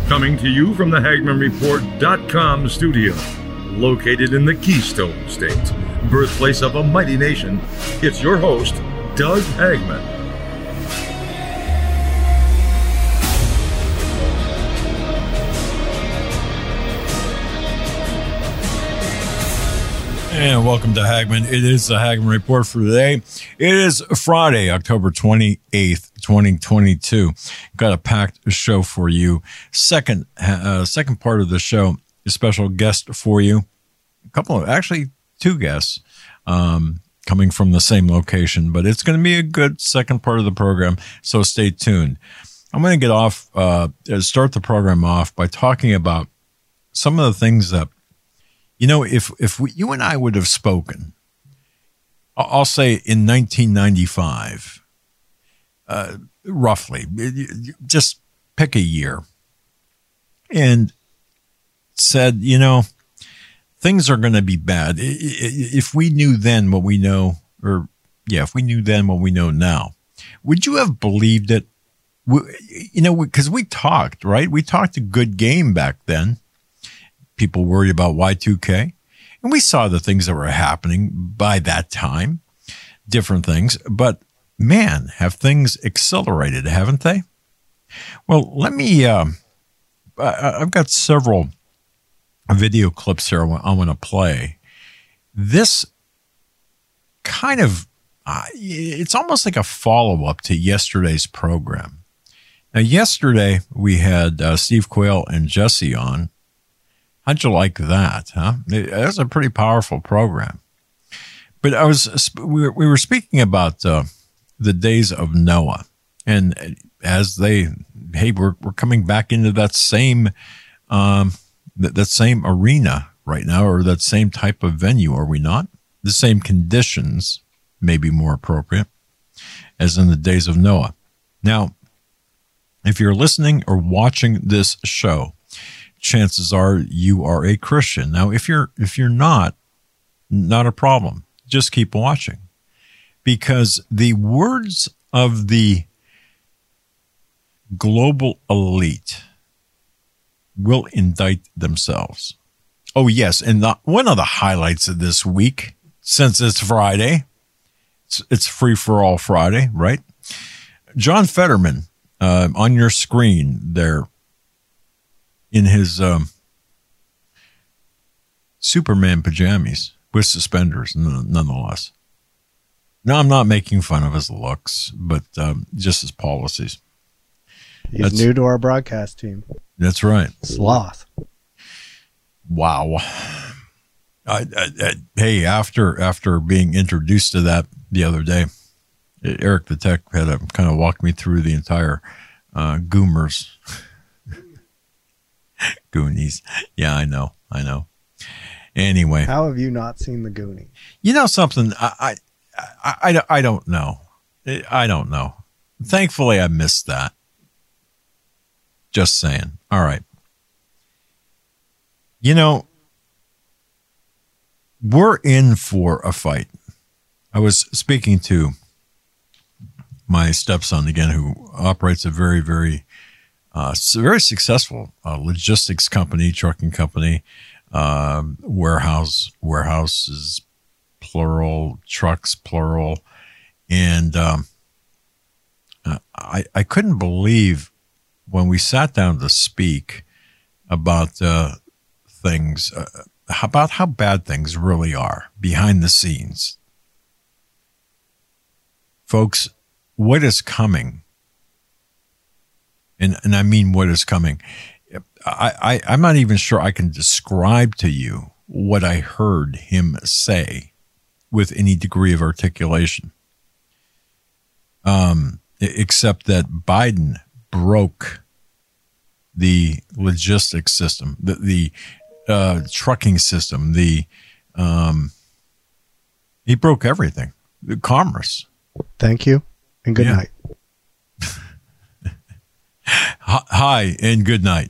Coming to you from the HagmannReport.com studio, located in the Keystone State, birthplace of a mighty nation, it's your host, Doug Hagmann. And welcome to Hagmann. It is the Hagmann Report for today. It is Friday, October 28th, 2022. Got a packed show for you. Second part of the show, a special guest for you. Two guests coming from the same location, but it's going to be a good second part of the program, so stay tuned. I'm going to start the program off by talking about some of the things that, if you and I would have spoken, I'll say in 1995, roughly, just pick a year, and said, things are going to be bad. If we knew then what we know, if we knew then what we know now, would you have believed it? Because we talked, right? We talked a good game back then. People worried about Y2K. And we saw the things that were happening by that time, different things. But man, have things accelerated, haven't they? Well, let me, I've got several video clips here I want to play. This kind of, it's almost like a follow-up to yesterday's program. Now, yesterday we had Steve Quayle and Jesse on. How'd you like that, huh? It was a pretty powerful program. But we were speaking about the days of Noah, and we're coming back into that same that same arena right now, or that same type of venue, are we not? The same conditions, maybe more appropriate, as in the days of Noah. Now, if you're listening or watching this show, chances are you are a Christian. Now, if you're not a problem. Just keep watching, because the words of the global elite will indict themselves. Oh, yes. And one of the highlights of this week, since it's Friday, it's Free for All Friday, right? John Fetterman, on your screen there, in his Superman pajamas with suspenders, nonetheless. Now, I'm not making fun of his looks, but just his policies. He's new to our broadcast team. That's right. Sloth. Wow. Hey, after being introduced to that the other day, Eric the Tech had to kind of walk me through the entire Goomers. Goonies. Yeah, I know. Anyway. How have you not seen the Goonies? You know something? I don't know. I don't know. Thankfully, I missed that. Just saying. All right. We're in for a fight. I was speaking to my stepson again, who operates a very, very successful logistics company, trucking company, warehouses, plural, trucks, plural. And I couldn't believe when we sat down to speak about things, about how bad things really are behind the scenes. Folks, what is coming? And I mean, what is coming? I'm not even sure I can describe to you what I heard him say with any degree of articulation. Except that Biden broke the logistics system, the trucking system, he broke everything, the commerce. Thank you, and good night. Hi, and good night.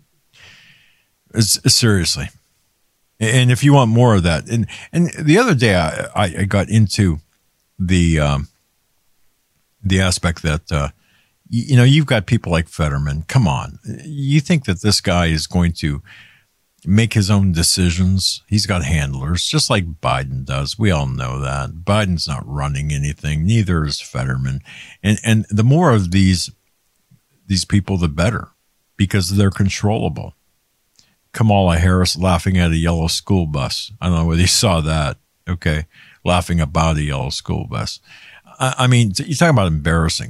Seriously. And if you want more of that, and the other day I got into the aspect that You've got people like Fetterman. Come on. You think that this guy is going to make his own decisions? He's got handlers, just like Biden does. We all know that. Biden's not running anything. Neither is Fetterman. And the more of these people, the better, because they're controllable. Kamala Harris laughing at a yellow school bus. I don't know whether you saw that. Okay. Laughing about a yellow school bus. I mean, you talk about embarrassing.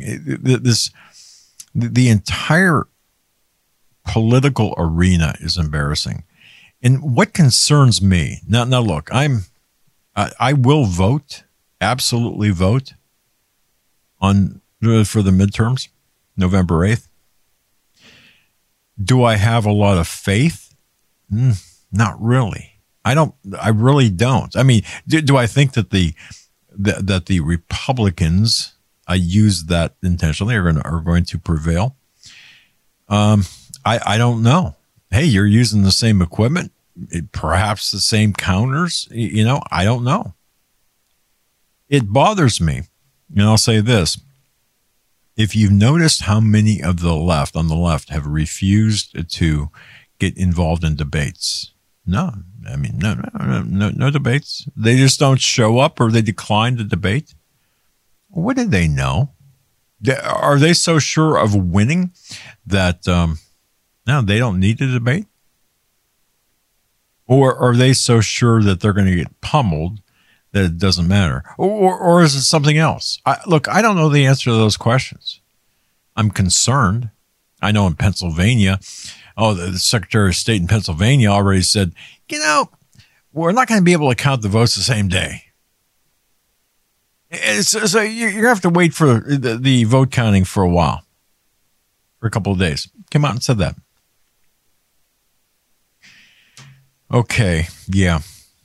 The entire political arena is embarrassing. And what concerns me now, look, I will vote, absolutely vote for the midterms, November 8th. Do I have a lot of faith? Not really. I really don't. I mean, do I think that the Republicans, I use that intentionally, are going to prevail? I don't know. Hey, you're using the same equipment, perhaps the same counters. I don't know. It bothers me. And I'll say this. If you've noticed how many of the left have refused to get involved in debates. No debates. They just don't show up, or they decline to debate. What do they know? Are they so sure of winning that they don't need to debate? Or are they so sure that they're going to get pummeled that it doesn't matter? Or is it something else? Look, I don't know the answer to those questions. I'm concerned. I know in Pennsylvania, the Secretary of State in Pennsylvania already said, we're not going to be able to count the votes the same day. So you're going to have to wait for the vote counting for a while, for a couple of days. Came out and said that. Okay, yeah.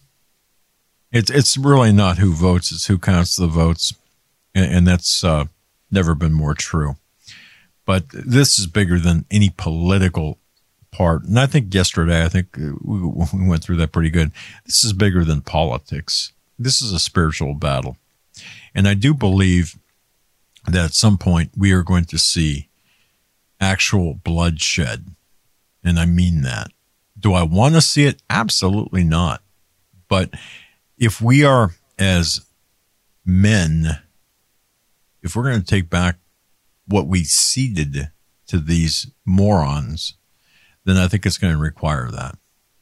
It's really not who votes, it's who counts the votes. And that's never been more true. But this is bigger than any political part. And I think yesterday, we went through that pretty good. This is bigger than politics. This is a spiritual battle. And I do believe that at some point we are going to see actual bloodshed. And I mean that. Do I want to see it? Absolutely not. But if we are, as men, if we're going to take back what we ceded to these morons, then I think it's going to require that.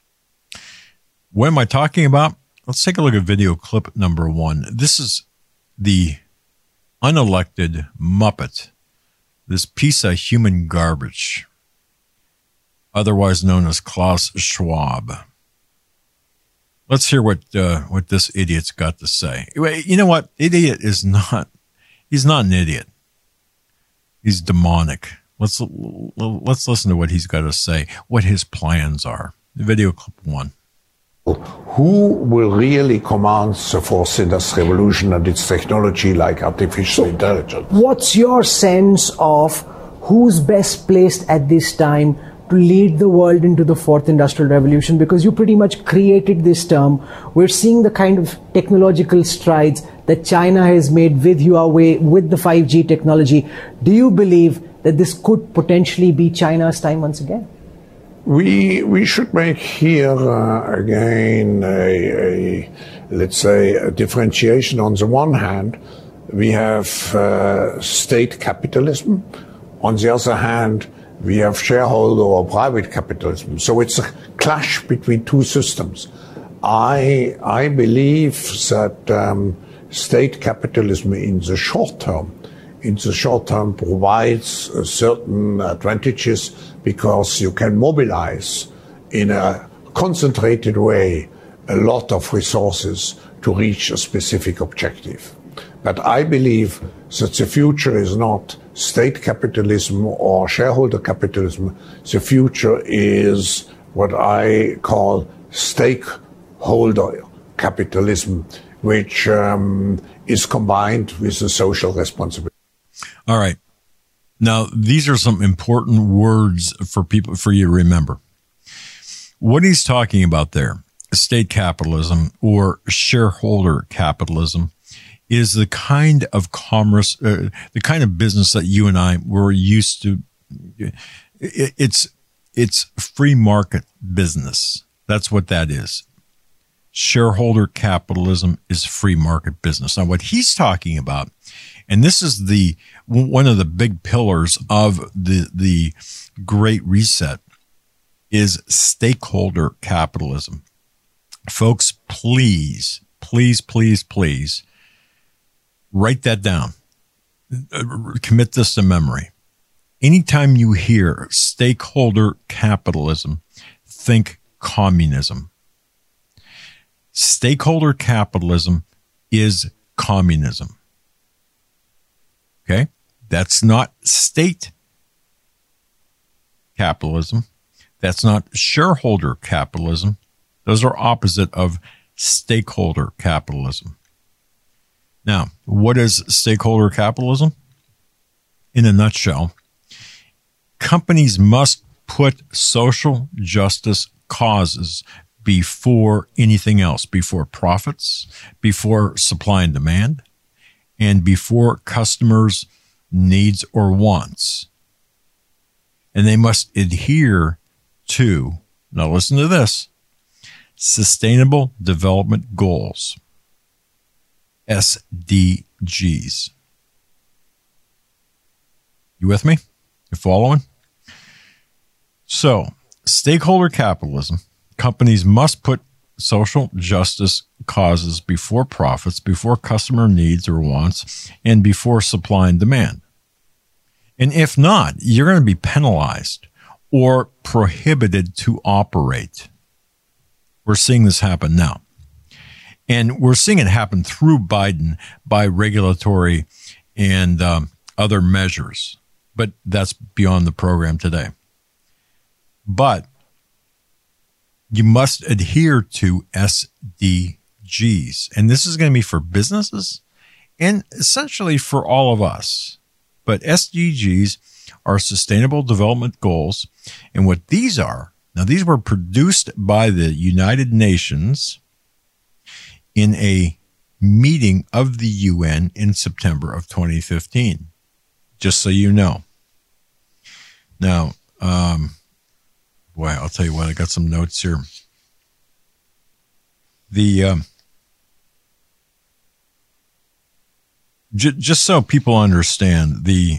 What am I talking about? Let's take a look at video clip number 1. This is the unelected Muppet, this piece of human garbage, otherwise known as Klaus Schwab. Let's hear what this idiot's got to say. You know what? Idiot is not. He's not an idiot. He's demonic. Let's listen to what he's got to say, what his plans are. Video clip 1. Who will really command the fourth industrial revolution and its technology like artificial intelligence? What's your sense of who's best placed at this time to lead the world into the fourth industrial revolution? Because you pretty much created this term. We're seeing the kind of technological strides that China has made with Huawei, with the 5G technology. Do you believe that this could potentially be China's time once again? We should make here again let's say a differentiation. On the one hand, we have state capitalism. On the other hand, we have shareholder or private capitalism. So it's a clash between two systems. I believe that state capitalism in the short term provides certain advantages because you can mobilize in a concentrated way a lot of resources to reach a specific objective. But I believe that the future is not state capitalism or shareholder capitalism. The future is what I call stakeholder capitalism, which is combined with the social responsibility. All right. Now, these are some important words for you to remember. What he's talking about there, state capitalism or shareholder capitalism, is the kind of commerce, the kind of business that you and I were used to. It's free market business. That's what that is. Shareholder capitalism is free market business. Now, what he's talking about, and this is one of the big pillars of the Great Reset, is stakeholder capitalism. Folks, please, please, please, please write that down. Commit this to memory. Anytime you hear stakeholder capitalism, think communism. Stakeholder capitalism is communism. Okay? That's not state capitalism. That's not shareholder capitalism. Those are opposite of stakeholder capitalism. Now, what is stakeholder capitalism? In a nutshell, companies must put social justice causes before anything else, before profits, before supply and demand, and before customers' needs or wants. And they must adhere to, now listen to this, Sustainable Development Goals, SDGs. You with me? You following? So, stakeholder capitalism, companies must put social justice causes before profits, before customer needs or wants, and before supply and demand. And if not, you're going to be penalized or prohibited to operate. We're seeing this happen now. And we're seeing it happen through Biden by regulatory and other measures. But that's beyond the program today. But you must adhere to SDGs. And this is going to be for businesses and essentially for all of us. But SDGs are Sustainable Development Goals. And what these are, now these were produced by the United Nations in a meeting of the UN in September of 2015. Just so you know. Now, boy, I'll tell you what, I got some notes here. Just so people understand, the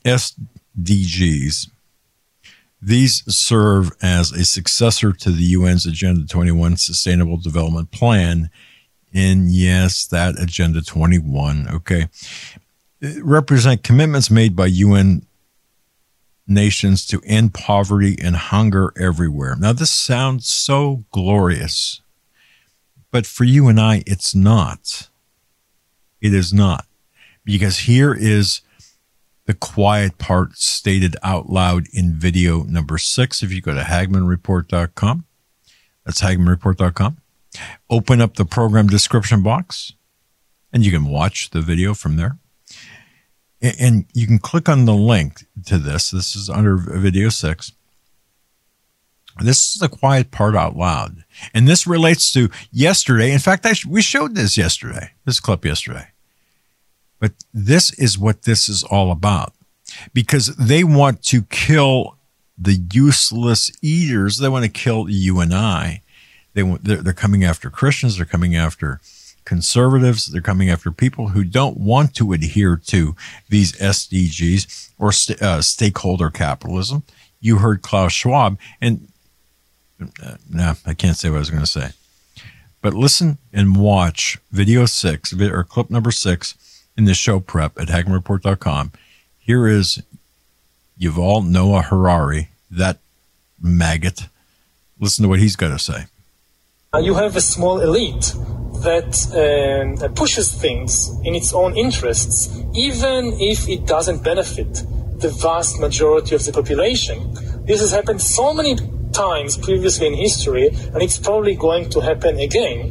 SDGs, these serve as a successor to the UN's Agenda 21 Sustainable Development Plan. And yes, that Agenda 21, okay, represent commitments made by UN nations to end poverty and hunger everywhere. Now, this sounds so glorious, but for you and I, it's not. It is not. Because here is the quiet part stated out loud in video number 6. If you go to HagmannReport.com, that's HagmannReport.com. Open up the program description box, and you can watch the video from there. And you can click on the link to this. This is under video 6. This is the quiet part out loud. And this relates to yesterday. In fact, we showed this yesterday, this clip yesterday. But this is what this is all about. Because they want to kill the useless eaters. They want to kill you and I. They're coming after Christians. They're coming after conservatives. They're coming after people who don't want to adhere to these SDGs or stakeholder capitalism. You heard Klaus Schwab, and I can't say what I was going to say. But listen and watch video 6, or clip number 6 in the show prep at HagmannReport.com. Here is Yuval Noah Harari, that maggot. Listen to what he's got to say. You have a small elite that pushes things in its own interests, even if it doesn't benefit the vast majority of the population. This has happened so many times previously in history, and it's probably going to happen again.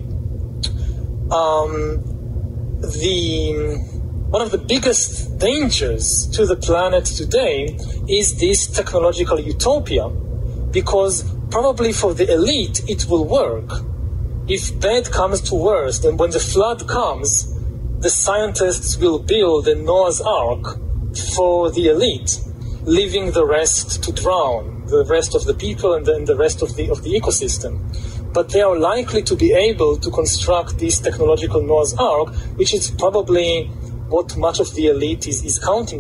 One of the biggest dangers to the planet today is this technological utopia, because probably for the elite it will work. If bad comes to worst, and when the flood comes, the scientists will build a Noah's Ark for the elite, leaving the rest to drown, the rest of the people and then the rest of the ecosystem. But they are likely to be able to construct this technological Noah's Ark, which is probably what much of the elite is counting.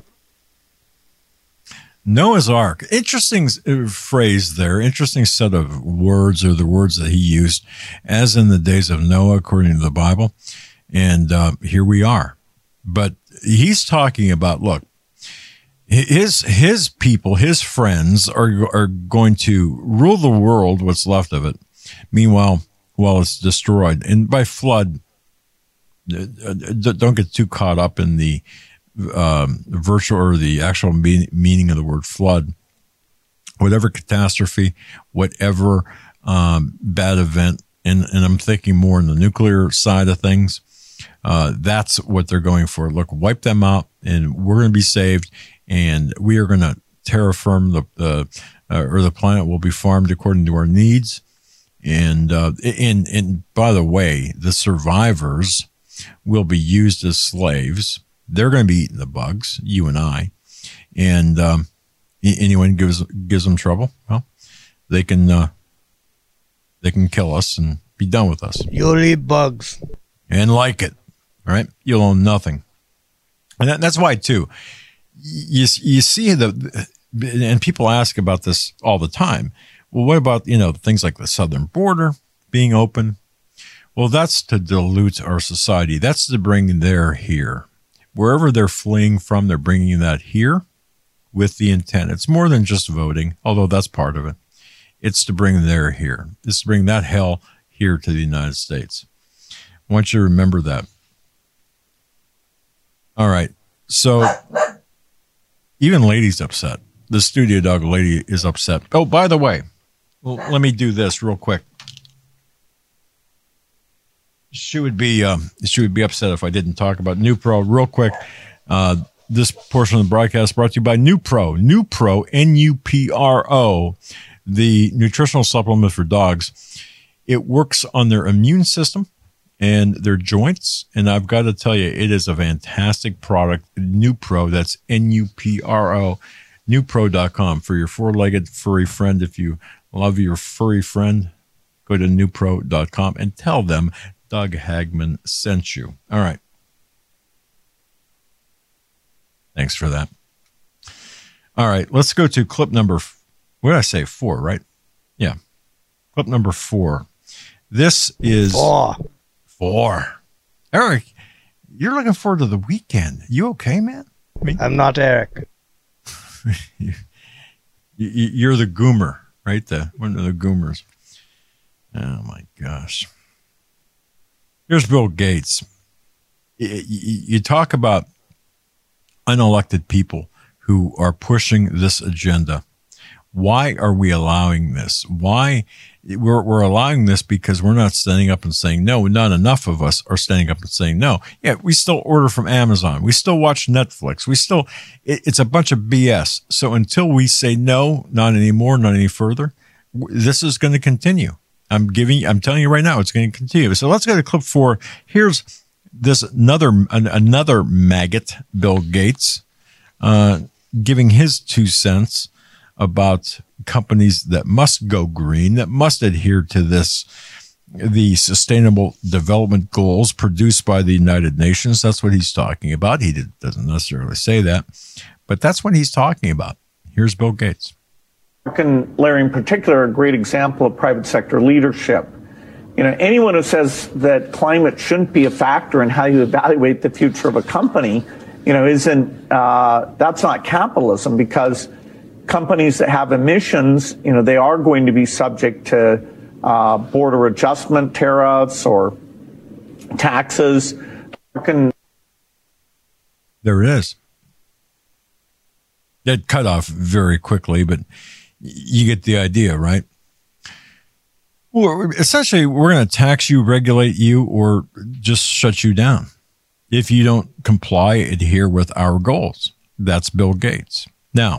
Noah's Ark. Interesting phrase there. Interesting set of words, or the words that he used, as in the days of Noah, according to the Bible. And here we are. But he's talking about, look, his people, his friends are going to rule the world, what's left of it. Meanwhile, while it's destroyed, and by flood, don't get too caught up in the virtual or the actual meaning of the word flood. Whatever catastrophe, whatever bad event, and I'm thinking more in the nuclear side of things, that's what they're going for. Look, wipe them out, and we're going to be saved, and we are going to terraform the planet will be farmed according to our needs. And by the way, the survivors will be used as slaves. They're going to be eating the bugs, you and I. And anyone gives them trouble, well, they can kill us and be done with us. You'll eat bugs and like it, right? You'll own nothing, and that's why too. You see and people ask about this all the time. Well, what about, things like the southern border being open? Well, that's to dilute our society. That's to bring their here. Wherever they're fleeing from, they're bringing that here with the intent. It's more than just voting, although that's part of it. It's to bring their here. It's to bring that hell here to the United States. I want you to remember that. All right. So even Lady's upset. The studio dog lady is upset. Oh, by the way, well, let me do this real quick. She would be upset if I didn't talk about NuPro real quick. This portion of the broadcast brought to you by NuPro. NuPro, NuPro, the nutritional supplement for dogs. It works on their immune system and their joints. And I've got to tell you, it is a fantastic product. NuPro, that's NuPro, NuPro.com for your four-legged furry friend. If you love your furry friend, go to NuPro.com and tell them Doug Hagman sent you. All right. Thanks for that. All right, let's go to clip number, what did I say, 4, right? Yeah. Clip number 4. This is 4. Eric, you're looking forward to the weekend. You okay, man? I'm not Eric. You're the goomer, right? One of the goomers. Oh, my gosh. Here's Bill Gates. You talk about unelected people who are pushing this agenda. Why are we allowing this? Why we're allowing this? Because we're not standing up and saying no. Not enough of us are standing up and saying no. Yeah, we still order from Amazon. We still watch Netflix. It's a bunch of BS. So until we say no, not anymore, not any further, this is going to continue. I'm telling you right now, it's going to continue. So let's go to clip 4. Here's this another maggot, Bill Gates, giving his 2 cents about companies that must go green, that must adhere to the Sustainable Development Goals produced by the United Nations. That's what he's talking about. He doesn't necessarily say that, but that's what he's talking about. Here's Bill Gates. Larry, in particular, a great example of private sector leadership. Anyone who says that climate shouldn't be a factor in how you evaluate the future of a company, isn't, that's not capitalism, because companies that have emissions, they are going to be subject to border adjustment tariffs or taxes. There it is. That cut off very quickly, but you get the idea, right? Well, essentially, we're going to tax you, regulate you, or just shut you down if you don't comply, adhere with our goals. That's Bill Gates. Now,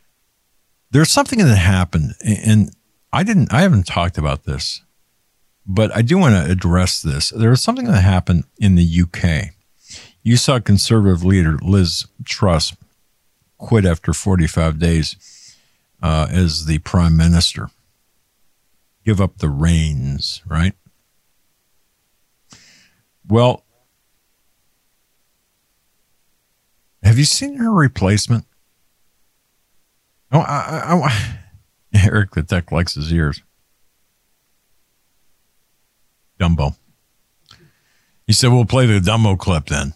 there's something that happened, and I haven't talked about this, But I do want to address this. There was something that happened in the UK. You saw Conservative leader Liz Truss quit after 45 days as the prime minister. Give up the reins, right? Well, have you seen her replacement? Oh, Eric the Tech likes his ears. Dumbo. He said, we'll play the Dumbo clip then.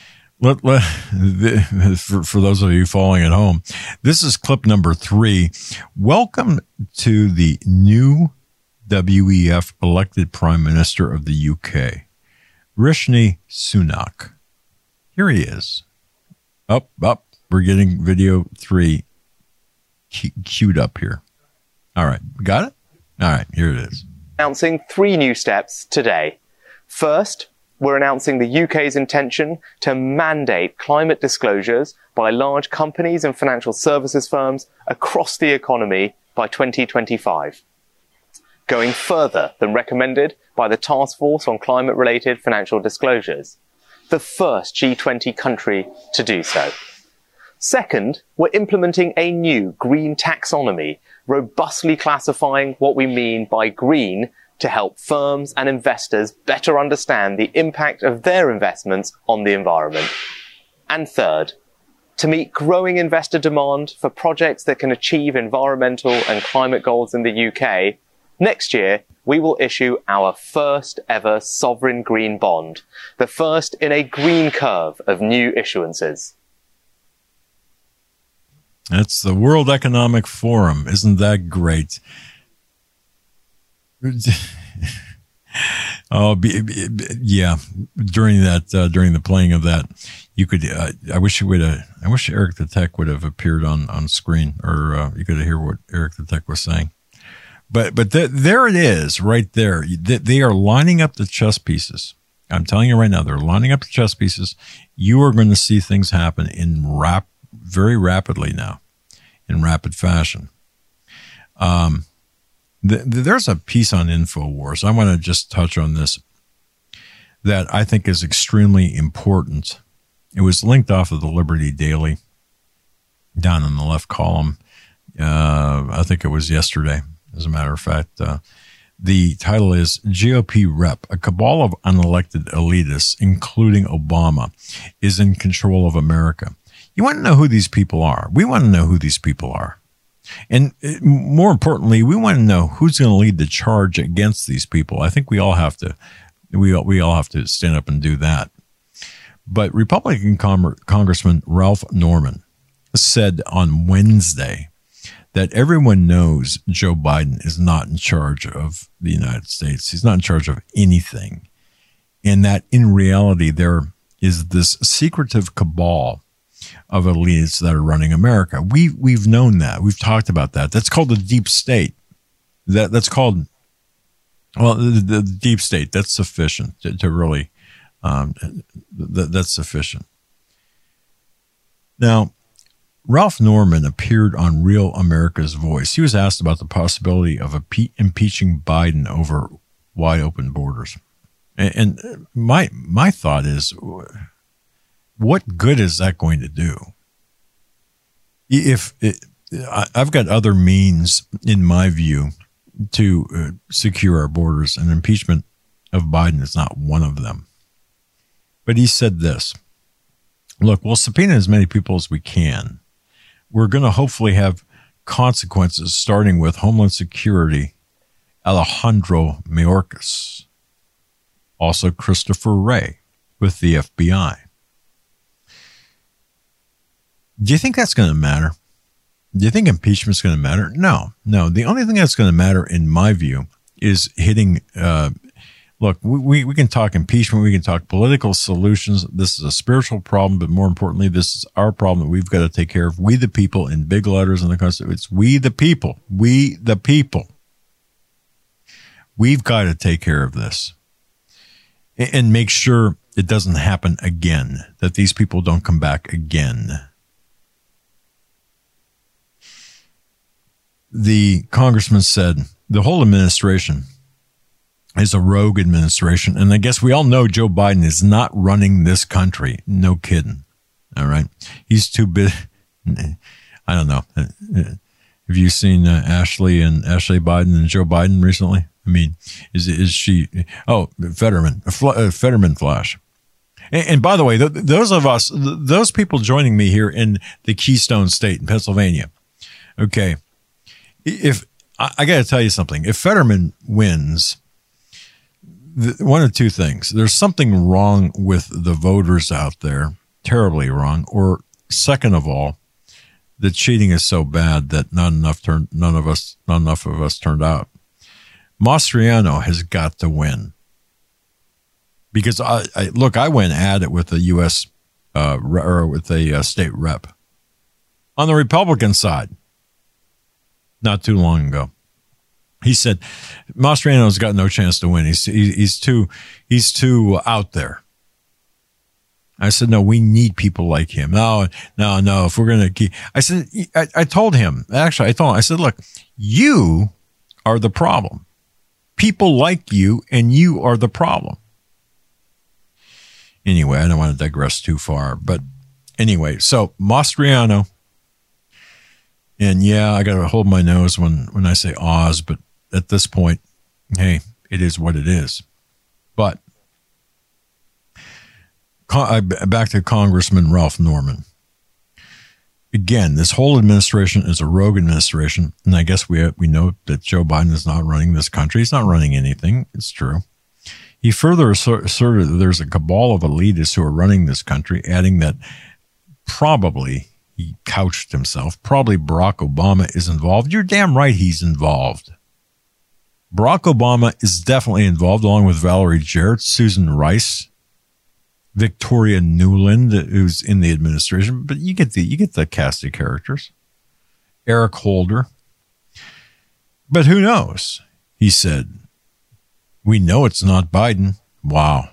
For those of you following at home, this is clip number 3. Welcome to the new WEF elected Prime Minister of the UK, Rishi Sunak. Here he is. Up. We're getting video 3 queued up here. All right. Got it? All right. Here it is. Announcing 3 new steps today. First, we're announcing the UK's intention to mandate climate disclosures by large companies and financial services firms across the economy by 2025. Going further than recommended by the Task Force on Climate-Related Financial Disclosures, the first G20 country to do so. Second, we're implementing a new green taxonomy, robustly classifying what we mean by green to help firms and investors better understand the impact of their investments on the environment. And third, to meet growing investor demand for projects that can achieve environmental and climate goals in the UK, next year, we will issue our first ever sovereign green bond, the first in a green curve of new issuances. That's the World Economic Forum. Isn't that great? Yeah. During the playing of that, you could. I wish Eric the Tech would have appeared on screen, or you could hear what Eric the Tech was saying. But there it is, right there. They are lining up the chess pieces. I'm telling you right now, they're lining up the chess pieces. You are going to see things happen very rapidly now, in rapid fashion. There's a piece on InfoWars. I want to just touch on this that I think is extremely important. It was linked off of the Liberty Daily down in the left column. I think it was yesterday, as a matter of fact. The title is GOP Rep, a cabal of unelected elitists, including Obama, is in control of America. You want to know who these people are. We want to know who these people are. And more importantly, we want to know who's going to lead the charge against these people. I think we all have to stand up and do that. But Republican Congressman Ralph Norman said on Wednesday that everyone knows Joe Biden is not in charge of the United States. He's not in charge of anything. And that in reality, there is this secretive cabal of elites that are running America. We've known that. We've talked about that. That's called the deep state. That's called, well, the deep state. That's sufficient to really, that's sufficient. Now, Ralph Norman appeared on Real America's Voice. He was asked about the possibility of impeaching Biden over wide open borders. And my thought is, what good is that going to do? I've got other means, in my view, to secure our borders, and impeachment of Biden is not one of them. But he said this: look, we'll subpoena as many people as we can. We're going to hopefully have consequences, starting with Homeland Security Alejandro Mayorkas, also Christopher Wray with the FBI. Do you think that's going to matter? Do you think impeachment's going to matter? No. The only thing that's going to matter, in my view, is hitting. Look, we can talk impeachment. We can talk political solutions. This is a spiritual problem, but more importantly, this is our problem that we've got to take care of. We the people, in big letters in the Constitution. It's we the people. We the people. We've got to take care of this and make sure it doesn't happen again, that these people don't come back again. The congressman said the whole administration is a rogue administration. And I guess we all know Joe Biden is not running this country. No kidding. All right. He's too big. I don't know. Have you seen Ashley Biden and Joe Biden recently? I mean, is she? Oh, Fetterman Flash. And by the way, those people joining me here in the Keystone State in Pennsylvania. Okay, if I got to tell you something, if Fetterman wins, one of two things: there's something wrong with the voters out there, terribly wrong, or second of all, the cheating is so bad that not enough of us turned out. Mastriano has got to win because I went at it with a U.S. Or with a state rep on the Republican side not too long ago. He said Mastriano's got no chance to win. He's too out there. I said, no, we need people like him. No. If we're going to keep, I said, I told him, I said, look, you are the problem. People like you, and you are the problem. Anyway, I don't want to digress too far, but anyway, so Mastriano, and yeah, I got to hold my nose when I say Oz, but at this point, hey, it is what it is. But back to Congressman Ralph Norman. Again, this whole administration is a rogue administration, and I guess we know that Joe Biden is not running this country. He's not running anything. It's true. He further asserted that there's a cabal of elitists who are running this country, adding that probably, he couched himself, probably Barack Obama is involved. You're damn right he's involved. Barack Obama is definitely involved, along with Valerie Jarrett, Susan Rice, Victoria Nuland, who's in the administration, but you get the cast of characters. Eric Holder. But who knows? He said, we know it's not Biden. Wow.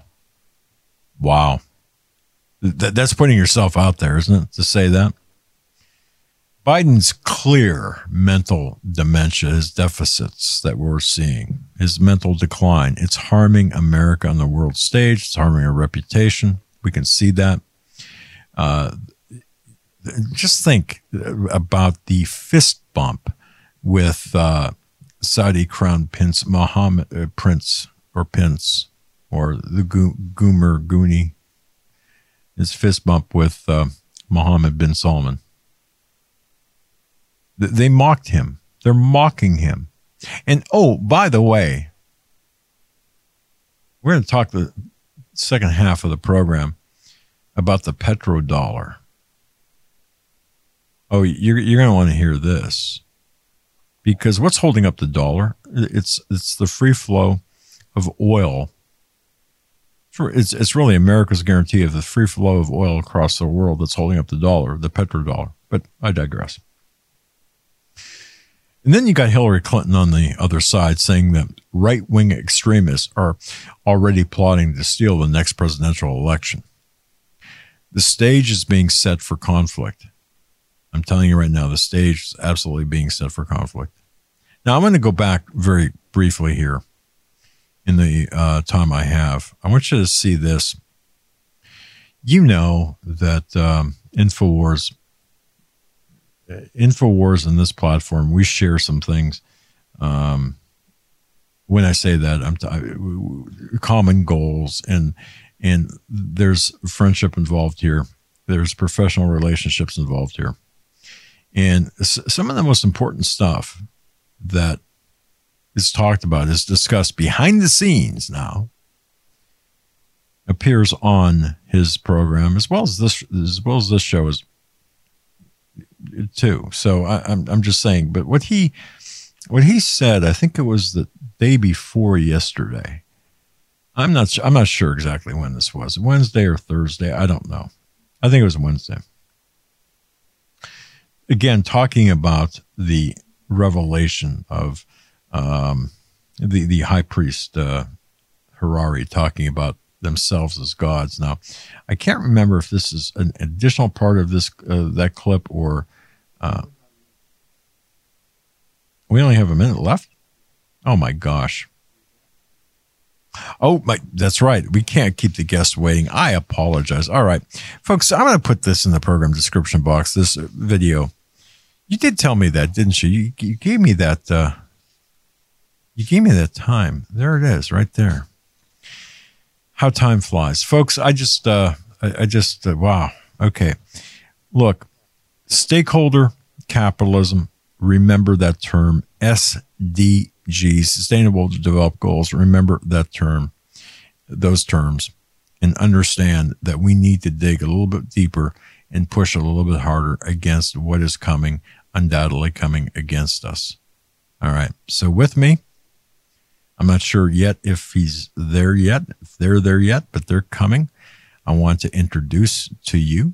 That's putting yourself out there, isn't it, to say that? Biden's clear mental dementia, his deficits that we're seeing, his mental decline, it's harming America on the world stage. It's harming our reputation. We can see that. Just think about the fist bump with Saudi Crown Prince Mohammed, or the Goomer Goonie, his fist bump with Mohammed bin Salman. They mocked him. They're mocking him. And, oh, by the way, we're going to talk the second half of the program about the petrodollar. Oh, you're going to want to hear this. Because what's holding up the dollar? It's the free flow of oil. It's really America's guarantee of the free flow of oil across the world that's holding up the dollar, the petrodollar. But I digress. And then you got Hillary Clinton on the other side saying that right-wing extremists are already plotting to steal the next presidential election. The stage is being set for conflict. I'm telling you right now, the stage is absolutely being set for conflict. Now, I'm going to go back very briefly here in the time I have. I want you to see this. You know that InfoWars in this platform, we share some things. When I say that, I'm common goals, and there's friendship involved here. There's professional relationships involved here. And some of the most important stuff that is talked about, is discussed behind the scenes now, appears on his program, as well as this show is too. So I'm just saying, but what he said, I think it was the day before yesterday. I'm not sure exactly when this was, Wednesday or Thursday. I don't know. I think it was Wednesday. Again, talking about the revelation of the high priest Harari, talking about themselves as gods. Now, I can't remember if this is an additional part of this that clip, or we only have a minute left. Oh my gosh! Oh, that's right. We can't keep the guests waiting. I apologize. All right, folks, I'm going to put this in the program description box, this video. You did tell me that, didn't you? You gave me that. You gave me that time. There it is, right there. How time flies, folks. I just wow. Okay, look, stakeholder capitalism. Remember that term, SDGs, Sustainable Development Goals. Remember that term, those terms, and understand that we need to dig a little bit deeper and push a little bit harder against what is coming, undoubtedly coming against us. All right. So with me, I'm not sure yet if he's there yet, if they're there yet, but they're coming. I want to introduce to you.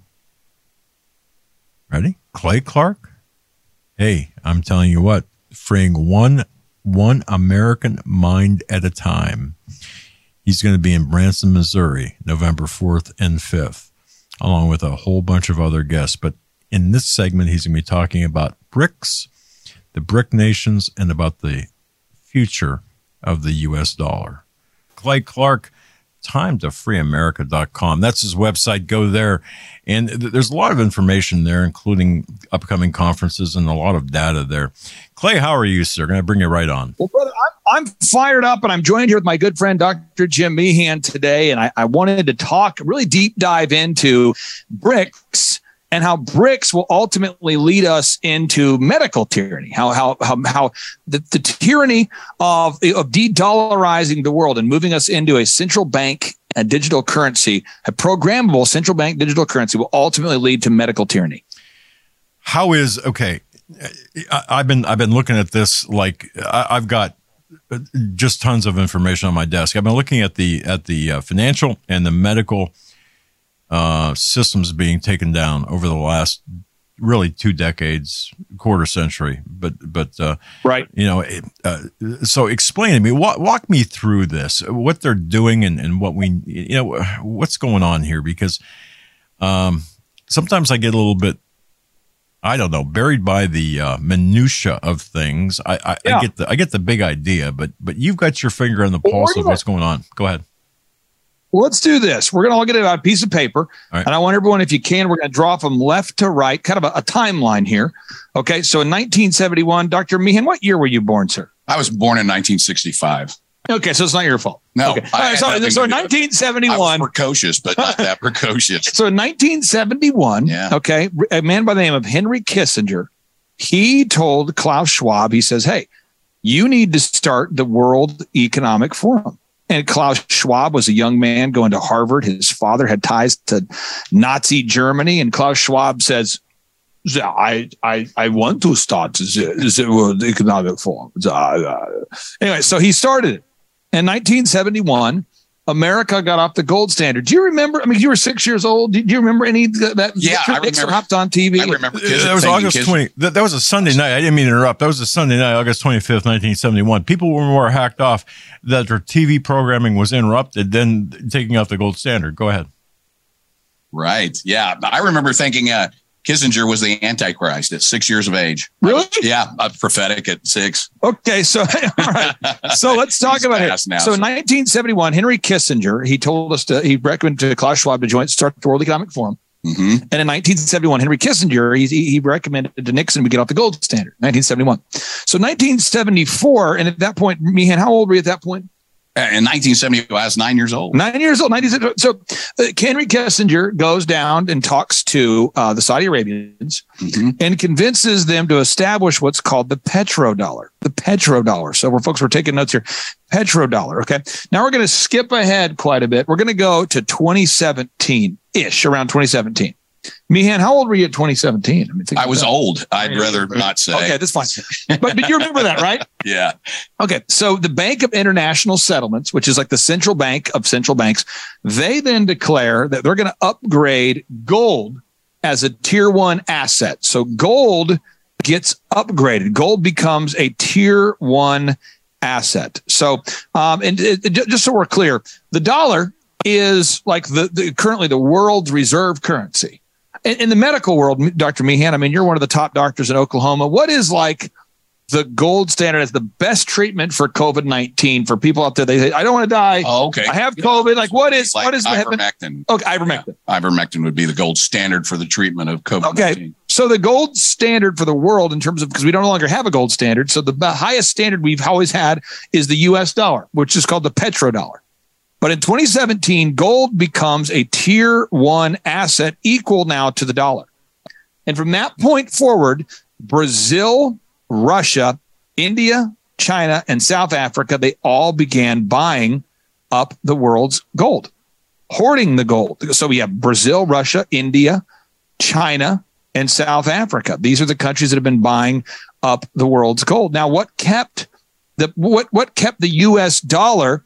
Ready? Clay Clark. Hey, I'm telling you what, freeing one American mind at a time. He's going to be in Branson, Missouri, November 4th and 5th, along with a whole bunch of other guests. But in this segment, he's going to be talking about BRICS, the BRIC nations, and about the future of the U.S. dollar. Clay Clark, timetofreeamerica.com. That's his website. Go there. And there's a lot of information there, including upcoming conferences and a lot of data there. Clay, how are you, sir? Going to bring you right on. Well, brother, I'm fired up, and I'm joined here with my good friend, Dr. Jim Meehan, today. And I wanted to talk, really deep dive into BRICS and how BRICS will ultimately lead us into medical tyranny, how the tyranny of de-dollarizing the world and moving us into a central bank, a digital currency, a programmable central bank digital currency will ultimately lead to medical tyranny. How is, okay, I've been looking at this, like I've got just tons of information on my desk. I've been looking at the financial and the medical systems being taken down over the last really 2 decades, quarter century. But right, so explain to me, walk me through this, what they're doing and what what's going on here, because sometimes I get a little bit, I don't know, buried by the minutia of things. I get the big idea, but you've got your finger on the pulse of what's going on. Go ahead. Well, let's do this. We're going to all get it on a piece of paper. Right. And I want everyone, if you can, we're going to draw from left to right, kind of a timeline here. Okay. So in 1971, Dr. Meehan, what year were you born, sir? I was born in 1965. Okay. So it's not your fault. No. Okay. So in 1971. I was precocious, but not that precocious. So in 1971, okay, a man by the name of Henry Kissinger, he told Klaus Schwab, he says, hey, you need to start the World Economic Forum. And Klaus Schwab was a young man going to Harvard. His father had ties to Nazi Germany. And Klaus Schwab says, I want to start the World Economic Forum. Anyway, so he started it. In 1971, America got off the gold standard. Do you remember? I mean, you were 6 years old. Do you remember any of that? Yeah, I remember. Hopped on TV. I remember. That was August 20. That was a Sunday night. I didn't mean to interrupt. That was a Sunday night, August 25th, 1971. People were more hacked off that their TV programming was interrupted than taking out the gold standard. Go ahead. Right. Yeah. I remember thinking Kissinger was the Antichrist at 6 years of age. Really? Yeah. Prophetic at 6. Okay. So, all right. So let's talk about it. Now, so in 1971, Henry Kissinger, he recommended to Klaus Schwab to start the World Economic Forum. Mm-hmm. And in 1971, Henry Kissinger, he recommended to Nixon we get off the gold standard. 1971. So 1974, and at that point, Meehan, how old were you at that point? In 1970, I was 9 years old. 9 years old. So Henry Kissinger goes down and talks to the Saudi Arabians and convinces them to establish what's called the petrodollar. The petrodollar. So we're taking notes here. Petrodollar. Okay. Now we're going to skip ahead quite a bit. We're going to go to 2017-ish, around 2017. Meehan, how old were you at 2017? I was old. I'd rather not say. Okay, that's fine. But you remember that, right? Yeah. Okay, so the Bank of International Settlements, which is like the central bank of central banks, they then declare that they're going to upgrade gold as a tier 1 asset. So gold gets upgraded. Gold becomes a tier 1 asset. So, just so we're clear, the dollar is like currently the world's reserve currency. In the medical world, Dr. Meehan, I mean, you're one of the top doctors in Oklahoma. What is like the gold standard as the best treatment for COVID-19 for people out there. They say, I don't want to die. Oh, okay. I have COVID. Like, what is ivermectin? Okay, ivermectin. Yeah. Ivermectin would be the gold standard for the treatment of COVID-19. Okay. So the gold standard for the world in terms of, because we no longer have a gold standard. So the highest standard we've always had is the US dollar, which is called the petrodollar. But in 2017, gold becomes a tier 1 asset equal now to the dollar. And from that point forward, Brazil, Russia, India, China, and South Africa, they all began buying up the world's gold, hoarding the gold. So we have Brazil, Russia, India, China, and South Africa. These are the countries that have been buying up the world's gold. Now, what kept the U.S. dollar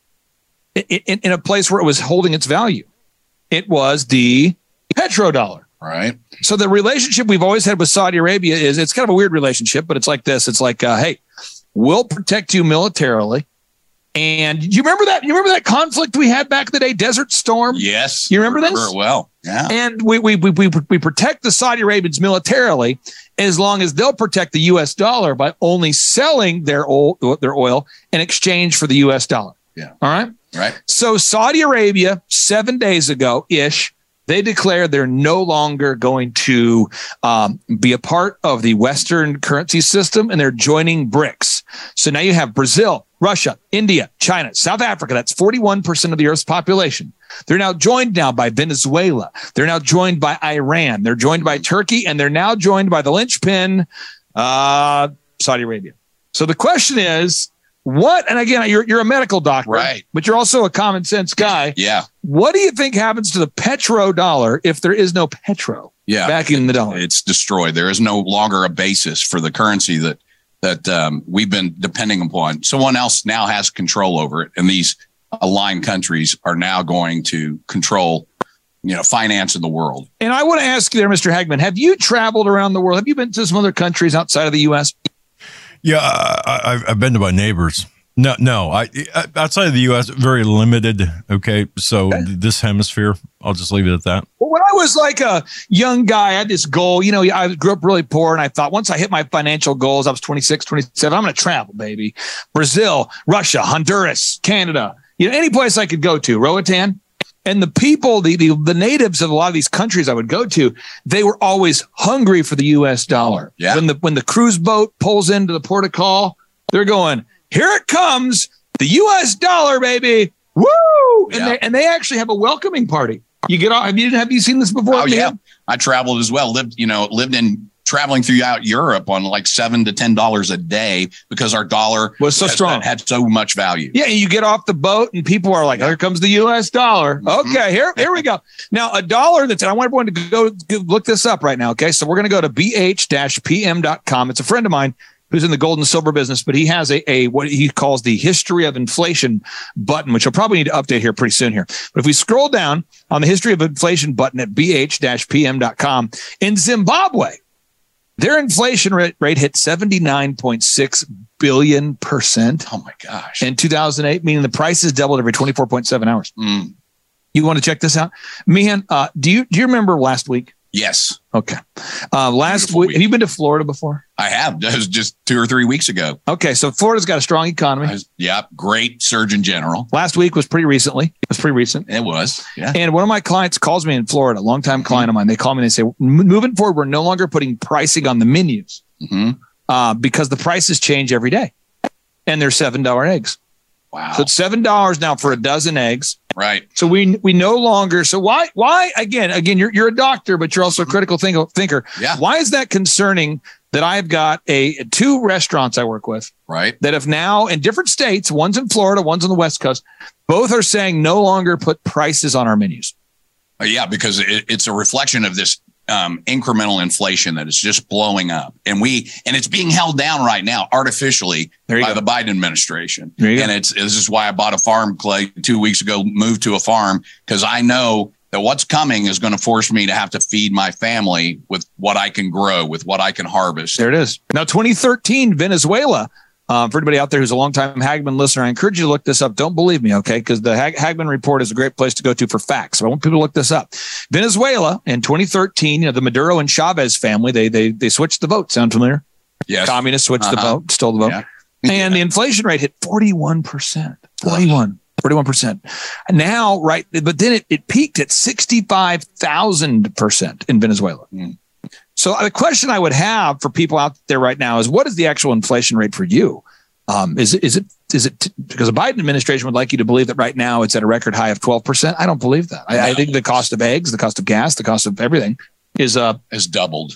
in a place where it was holding its value? It was the petrodollar. Right. So the relationship we've always had with Saudi Arabia is, it's kind of a weird relationship, but it's like this. It's like, hey, we'll protect you militarily. And you remember that? You remember that conflict we had back in the day, Desert Storm? Yes. You remember this? Well, yeah. And we protect the Saudi Arabians militarily as long as they'll protect the U.S. dollar by only selling their oil in exchange for the U.S. dollar. Yeah. All right. Right. So Saudi Arabia, 7 days ago-ish, they declared they're no longer going to be a part of the Western currency system, and they're joining BRICS. So now you have Brazil, Russia, India, China, South Africa. That's 41% of the Earth's population. They're now joined by Venezuela. They're now joined by Iran. They're joined by Turkey, and they're now joined by the linchpin, Saudi Arabia. So the question is, what? And again, you're a medical doctor, right? But you're also a common sense guy. Yeah. What do you think happens to the petrodollar if there is no petro? Yeah. Back in the dollar, it's destroyed. There is no longer a basis for the currency that we've been depending upon. Someone else now has control over it, and these aligned countries are now going to control, finance in the world. And I want to ask you there, Mr. Hagman, have you traveled around the world? Have you been to some other countries outside of the U.S.? Yeah, I've been to my neighbors. No, I outside of the U.S., very limited. Okay, so this hemisphere, I'll just leave it at that. Well, when I was like a young guy, I had this goal. I grew up really poor, and I thought once I hit my financial goals, I was 26, 27, I'm going to travel, baby. Brazil, Russia, Honduras, Canada, any place I could go to, Roatan. And the people, the natives of a lot of these countries I would go to, they were always hungry for the U.S. dollar. Yeah. When the cruise boat pulls into the port of call, they're going, here it comes, the U.S. dollar, baby. Woo! Yeah. And they actually have a welcoming party. You get off. Have you seen this before? Oh, yeah. I traveled as well. Lived in traveling throughout Europe on like $7 to $10 a day because our dollar was so strong, had so much value. Yeah, you get off the boat and people are like, "Here comes the U.S. dollar." Mm-hmm. Okay, here we go. Now a dollar I want everyone to go look this up right now. Okay, so we're going to go to bh-pm.com. It's a friend of mine who's in the gold and silver business, but he has a what he calls the history of inflation button, which I'll probably need to update here pretty soon here. But if we scroll down on the history of inflation button at bh-pm.com, in Zimbabwe, their inflation rate hit 79.6 billion %. Oh my gosh! In 2008, meaning the prices doubled every 24.7 hours. Mm. You want to check this out, Meehan? Do you remember last week? Yes. Okay. Last week, have you been to Florida before? I have. That was just 2 or 3 weeks ago. Okay, so Florida's got a strong economy. Great Surgeon General. Last week was pretty recently. It was pretty recent. It was. Yeah. And one of my clients calls me in Florida, a longtime client of mine. They call me and they say, moving forward, we're no longer putting pricing on the menus because the prices change every day. And they're $7 eggs. Wow. So it's $7 now for a dozen eggs. Right. So we no longer. So why again, you're a doctor, but you're also a critical thinker. Yeah. Why is that concerning that I've got two restaurants I work with, right, that have now in different states, one's in Florida, one's on the West Coast, both are saying no longer put prices on our menus. Yeah, because it's a reflection of this incremental inflation that is just blowing up, and it's being held down right now artificially by the Biden administration. And this is why I bought a farm, Clay, 2 weeks ago, moved to a farm, because I know that what's coming is going to force me to have to feed my family with what I can grow, with what I can harvest. There it is. Now, 2013, Venezuela. For anybody out there who's a longtime Hagman listener, I encourage you to look this up. Don't believe me, okay? Because the Hagman Report is a great place to go to for facts. So I want people to look this up. Venezuela in 2013, the Maduro and Chavez family, they switched the vote. Sound familiar? Yes. Communists switched the vote, stole the vote. Yeah. And the inflation rate hit 41%. 41%. Now, right, but then it peaked at 65,000% in Venezuela. So the question I would have for people out there right now is, what is the actual inflation rate for you? Is it because the Biden administration would like you to believe that right now it's at a record high of 12%? I don't believe that. I think the cost of eggs, the cost of gas, the cost of everything has doubled,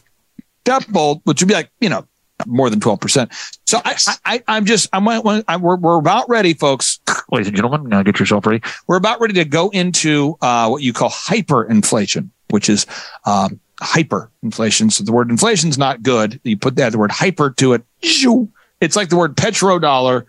which would be like, more than 12%. So we're about ready, folks, ladies and gentlemen. Now get yourself ready. We're about ready to go into what you call hyperinflation, which is hyperinflation. So the word inflation is not good. You put the word hyper to it. It's like the word petrodollar.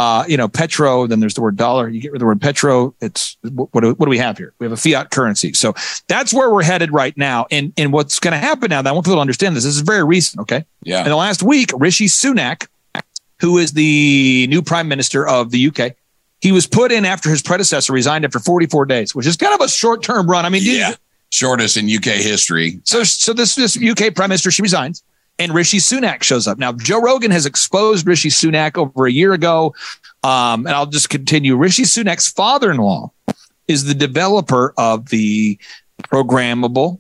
Petro, then there's the word dollar. You get rid of the word petro. It's what do we have here? We have a fiat currency. So that's where we're headed right now. And what's going to happen now, that I want people to understand this. This is very recent. Okay. Yeah. In the last week, Rishi Sunak, who is the new prime minister of the UK, he was put in after his predecessor resigned after 44 days, which is kind of a short-term run. I mean, shortest in UK history. So this UK prime minister, she resigns. And Rishi Sunak shows up. Now, Joe Rogan has exposed Rishi Sunak over a year ago. And I'll just continue. Rishi Sunak's father-in-law is the developer of the programmable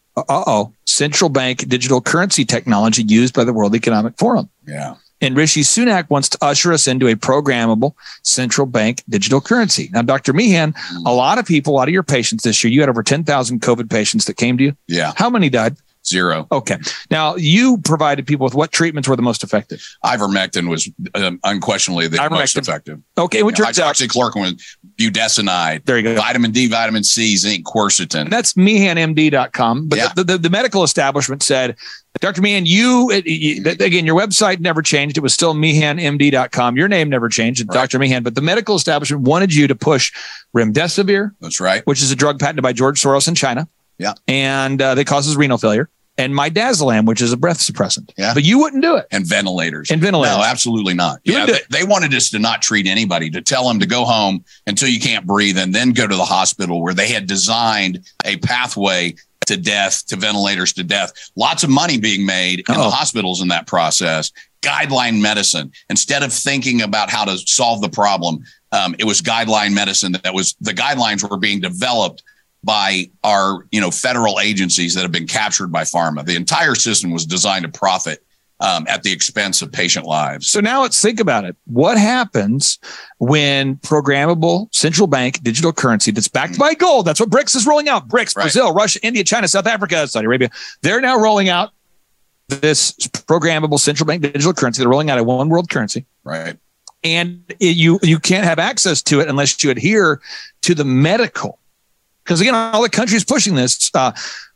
central bank digital currency technology used by the World Economic Forum. Yeah. And Rishi Sunak wants to usher us into a programmable central bank digital currency. Now, Dr. Meehan, a lot of your patients this year, you had over 10,000 COVID patients that came to you. Yeah. How many died? 0. Okay. Now, you provided people with what treatments were the most effective? Ivermectin was unquestionably the most effective. Okay. Hydroxychloroquine was budesonide. There you go. Vitamin D, vitamin C, zinc, quercetin. And that's meehanmd.com. But the medical establishment said, Dr. Meehan, again, your website never changed. It was still meehanmd.com. Your name never changed. It's Dr. Meehan. But the medical establishment wanted you to push remdesivir. That's right. Which is a drug patented by George Soros in China. Yeah. And that causes renal failure. And midazolam, which is a breath suppressant. Yeah. But you wouldn't do it. And ventilators. No, absolutely not. They wanted us to not treat anybody, to tell them to go home until you can't breathe and then go to the hospital, where they had designed a pathway to death, to ventilators to death. Lots of money being made in the hospitals in that process. Guideline medicine. Instead of thinking about how to solve the problem, it was guideline medicine. The guidelines were being developed by our, federal agencies that have been captured by pharma. The entire system was designed to profit at the expense of patient lives. So now let's think about it. What happens when programmable central bank digital currency that's backed by gold? That's what BRICS is rolling out. BRICS, right. Brazil, Russia, India, China, South Africa, Saudi Arabia. They're now rolling out this programmable central bank digital currency. They're rolling out a one world currency. Right. And you can't have access to it unless you adhere to the medical. Because again, all the countries pushing this. The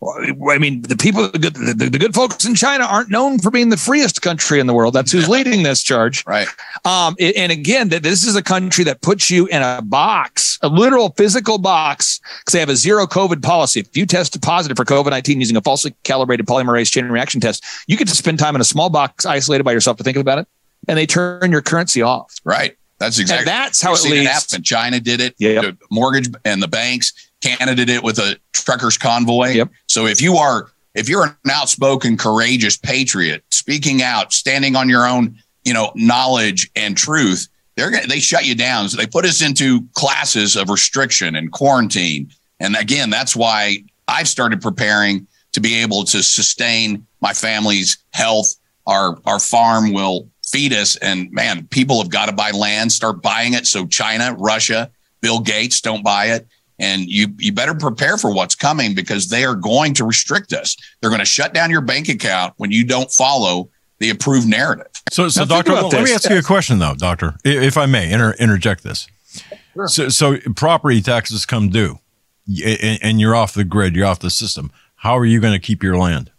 people, the good folks in China aren't known for being the freest country in the world. That's who's leading this charge, right? And again, this is a country that puts you in a box, a literal physical box, because they have a zero COVID policy. If you test positive for COVID-19 using a falsely calibrated polymerase chain reaction test, you get to spend time in a small box, isolated by yourself, to think about it, and they turn your currency off. Right. That's exactly. And that's how it leads. It happened. China did it. Yep. The mortgage and the banks. Canada did it with a truckers convoy. Yep. So if you're an outspoken, courageous patriot, speaking out, standing on your own, knowledge and truth, they shut you down. So they put us into classes of restriction and quarantine. And again, that's why I've started preparing to be able to sustain my family's health. Our farm will feed us. And man, people have got to buy land, start buying it. So China, Russia, Bill Gates don't buy it. And you better prepare for what's coming, because they are going to restrict us. They're going to shut down your bank account when you don't follow the approved narrative. So Doctor, let me ask you a question, though, Doctor, if I may interject this. Sure. So property taxes come due, and you're off the grid, you're off the system. How are you going to keep your land?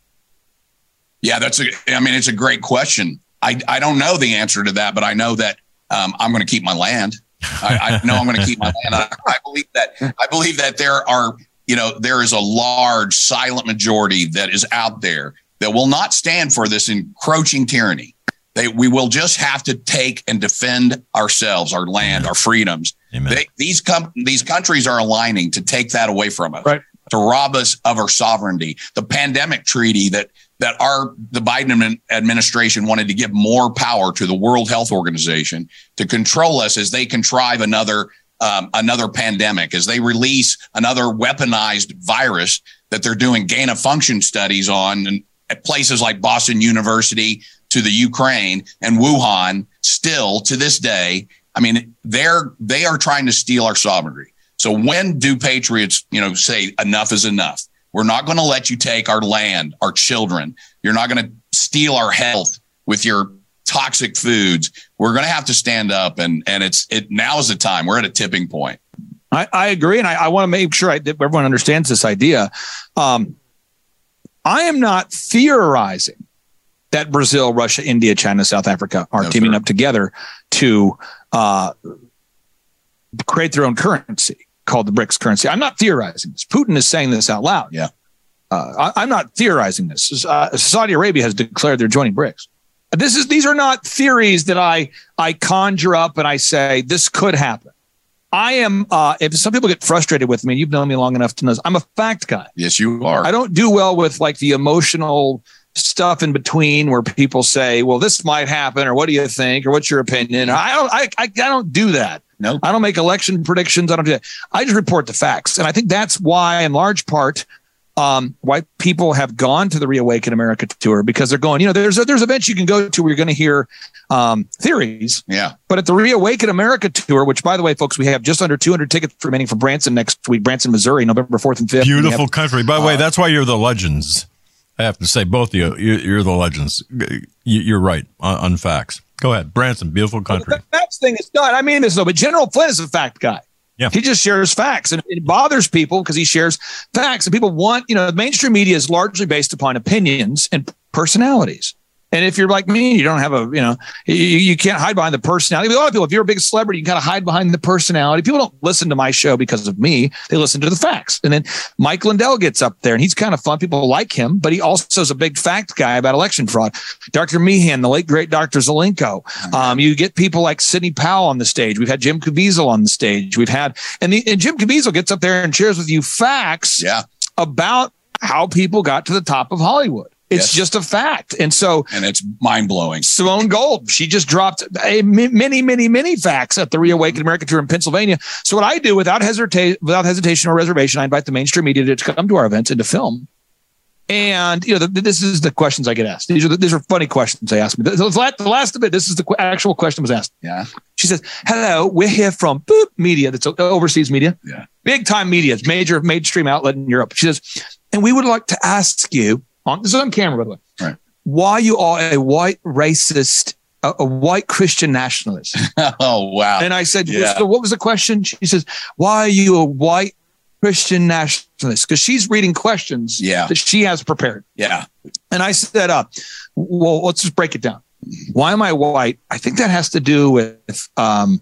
Yeah, it's a great question. I don't know the answer to that, but I know that I'm going to keep my land. I know I'm going to keep my land. I believe that there is a large silent majority that is out there that will not stand for this encroaching tyranny. We will just have to take and defend ourselves, our land, our freedoms. These countries are aligning to take that away from us, right, to rob us of our sovereignty. The pandemic treaty that that the Biden administration wanted to give more power to the World Health Organization to control us as they contrive another pandemic, as they release another weaponized virus that they're doing gain of function studies on, and at places like Boston University to the Ukraine and Wuhan. Still to this day, I mean, they are trying to steal our sovereignty. So when do patriots, say enough is enough? We're not going to let you take our land, our children. You're not going to steal our health with your toxic foods. We're going to have to stand up, and now is the time. We're at a tipping point. I agree, and I want to make sure that everyone understands this idea. I am not theorizing that Brazil, Russia, India, China, South Africa are teaming up together to create their own currency called the BRICS currency. I'm not theorizing this. Putin is saying this out loud. Yeah, I'm not theorizing this. Saudi Arabia has declared they're joining BRICS. These are not theories that I conjure up and I say this could happen. I am. If some people get frustrated with me, you've known me long enough to know this, I'm a fact guy. Yes, you are. I don't do well with like the emotional stuff in between where people say, "Well, this might happen," or "What do you think?" or "What's your opinion?" I don't do that. No, I don't make election predictions. I don't do that. I just report the facts, and I think that's why, in large part, why people have gone to the Reawaken America tour, because they're going, there's events you can go to where you're going to hear theories. Yeah. But at the Reawaken America tour, which, by the way, folks, we have just under 200 tickets remaining for Branson next week, Branson, Missouri, November 4th and 5th. Beautiful country. By the way, that's why you're the legends. I have to say, both of you, you're the legends. You're right on facts. Go ahead. Branson, beautiful country. The facts thing is done. I mean this, though, but General Flynn is a fact guy. Yeah. He just shares facts, and it bothers people because he shares facts, and people want, the mainstream media is largely based upon opinions and personalities. And if you're like me, you don't have you can't hide behind the personality. A lot of people, if you're a big celebrity, you kind of hide behind the personality. People don't listen to my show because of me. They listen to the facts. And then Mike Lindell gets up there and he's kind of fun. People like him, but he also is a big fact guy about election fraud. Dr. Meehan, the late, great Dr. Zelenko. You get people like Sidney Powell on the stage. We've had Jim Caviezel on the stage. We've had, and Jim Caviezel gets up there and shares with you facts about how people got to the top of Hollywood. It's just a fact. And it's mind-blowing. Simone Gold, she just dropped many facts at the Reawaken America tour in Pennsylvania. So what I do without hesitation or reservation, I invite the mainstream media to come to our events and to film. And, this is the questions I get asked. These are funny questions they ask me. The last of it, this is the actual question was asked. Yeah. She says, "Hello, we're here from Media, that's overseas media. Yeah. Big time media, it's major mainstream outlet in Europe." She says, "And we would like to ask you," this is on camera, by the way, right, "why you are a white racist, a white Christian nationalist." Oh, wow. And I said, "So what was the question?" She says, "Why are you a white Christian nationalist?" Because she's reading questions that she has prepared. Yeah. And I said, well, let's just break it down. Why am I white? I think that has to do with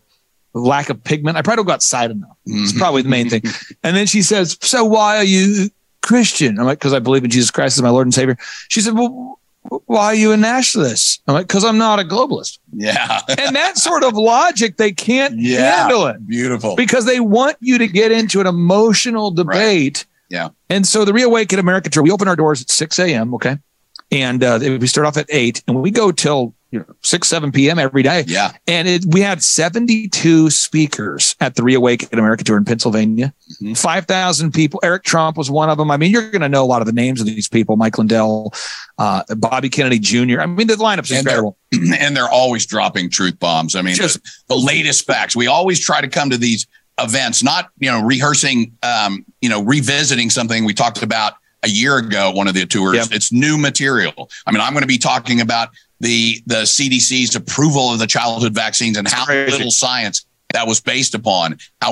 lack of pigment. I probably don't go outside enough. It's probably the main thing. And then she says, "So why are you Christian?" I'm like, "Because I believe in Jesus Christ as my Lord and Savior." She said, "Well, why are you a nationalist?" I'm like, "Because I'm not a globalist." Yeah. And that sort of logic, they can't handle it. Beautiful. Because they want you to get into an emotional debate. Right. Yeah. And so the Reawaken America tour, we open our doors at 6 a.m. Okay. And we start off at 8 and we go till 6, 7 p.m. every day. Yeah. And we had 72 speakers at the Reawaken America tour in Pennsylvania. 5,000 people. Eric Trump was one of them. I mean, you're going to know a lot of the names of these people. Mike Lindell, Bobby Kennedy Jr. I mean, the lineup's incredible. And they're always dropping truth bombs. I mean, just the latest facts. We always try to come to these events, not, rehearsing, revisiting something we talked about a year ago, one of the tours. Yep. It's new material. I mean, I'm going to be talking about the CDC's approval of the childhood vaccines and how little science that was based upon, how